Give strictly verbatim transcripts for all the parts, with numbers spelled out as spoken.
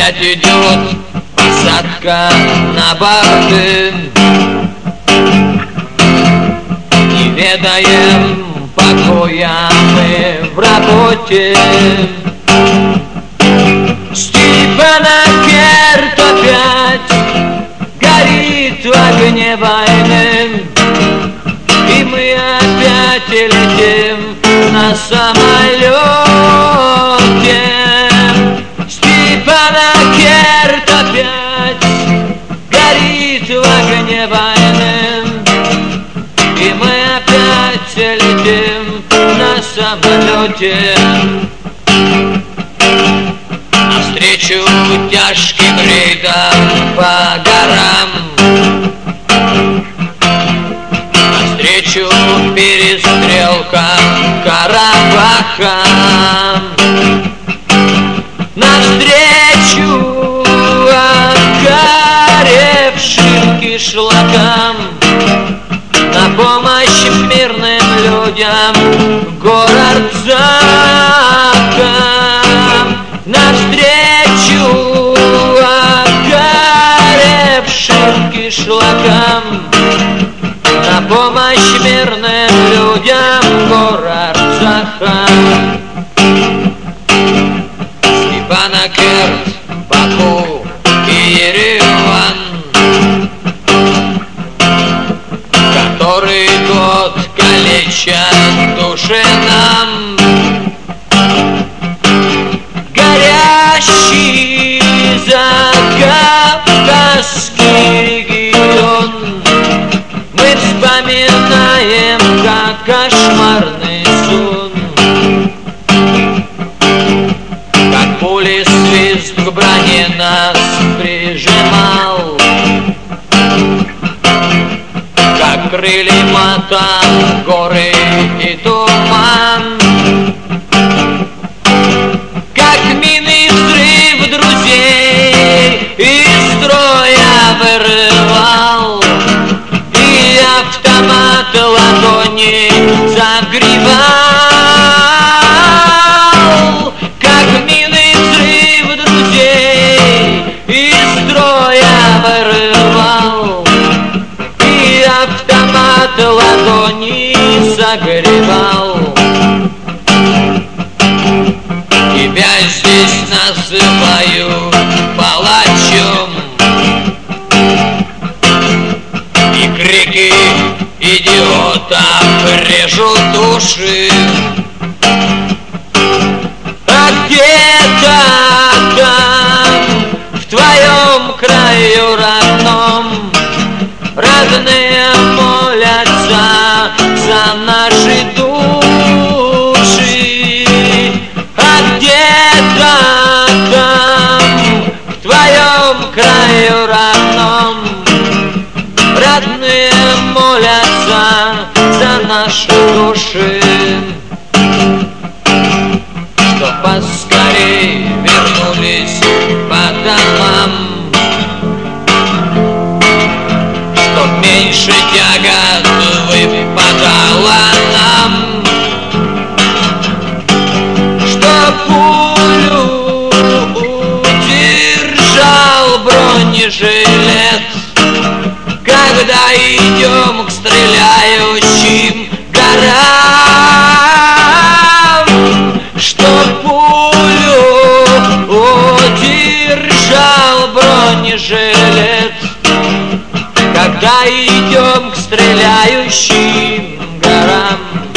Опять идет посадка на борты. Не ведаем покоя мы в работе. Степанакерт опять горит в огне войны, и мы опять летим на самолете. Степанакерт опять горит в огне войны, и мы опять летим на самолете. Навстречу тяжким рейдам по горам, навстречу перестрелкам, Карабахам, навстречу окаревшим кишлакам, на помощь мирным людям в город Закам. Навстречу окаревшим кишлакам, на помощь мирным людям в город Закам. Степанакерт, Баку и Ереван, который год калечат души нам. Горящий Закавказский регион мы вспоминаем как кошмарный сон. Как пули свист к броне нас прижимал, как крылья мотал горы и туман, как минный взрыв друзей из строя вырывал, и автомат ладони загревал. Как минный взрыв друзей из строя вырывал, и автомат ладони загревал. Тебя здесь называют палачом, и крики идиотов режут души. А где-то там, в твоем краю родном, родные молятся за наши души. А где-то там, в твоем краю родном, родные молятся за наши души. Чтоб поскорей вернулись по домам, чтоб меньше тягот выпадало нам, чтоб пулю удержал бронежилет, когда идем к стреляющим горам. Чтоб пулю удержал бронежилет, когда идем к стреляющим горам.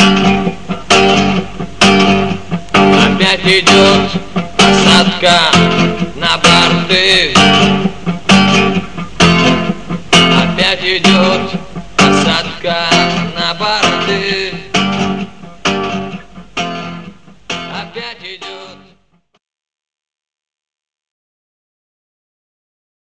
Опять идет посадка на борты, опять идет посадка на борты.